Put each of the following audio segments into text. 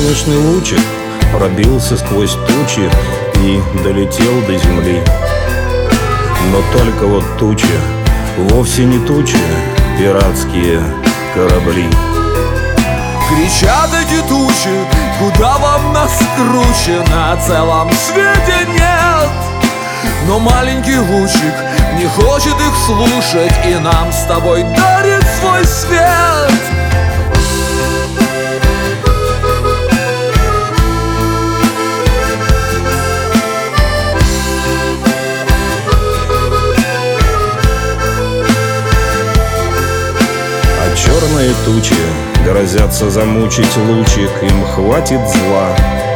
Солнечный лучик пробился сквозь тучи и долетел до земли. Но только вот тучи вовсе не тучи, пиратские корабли. Кричат эти тучи, куда вам нас круче, на целом свете нет. Но маленький лучик не хочет их слушать и нам с тобой дарит свой свет. Черные тучи грозятся замучить лучик, им хватит зла.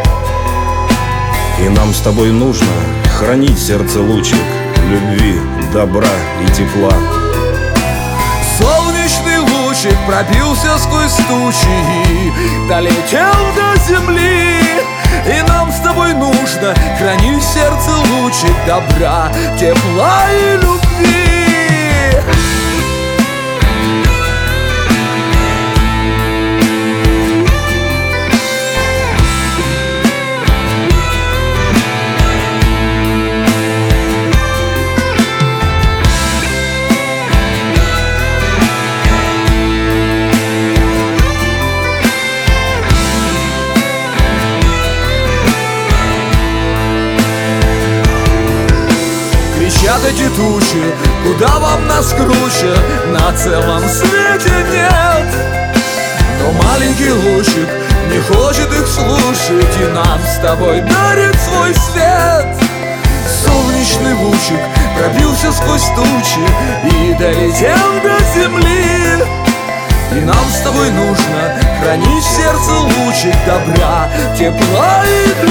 И нам с тобой нужно хранить в сердце лучик любви, добра и тепла. Солнечный лучик пробился сквозь тучи и долетел до земли. И нам с тобой нужно хранить в сердце лучик добра, тепла и любви. Кричат эти тучи, куда вам нас круче, на целом свете нет. Но маленький лучик не хочет их слушать и нам с тобой дарит свой свет. Солнечный лучик пробился сквозь тучи и долетел до земли. И нам с тобой нужно хранить в сердце лучик добра, тепла и любви.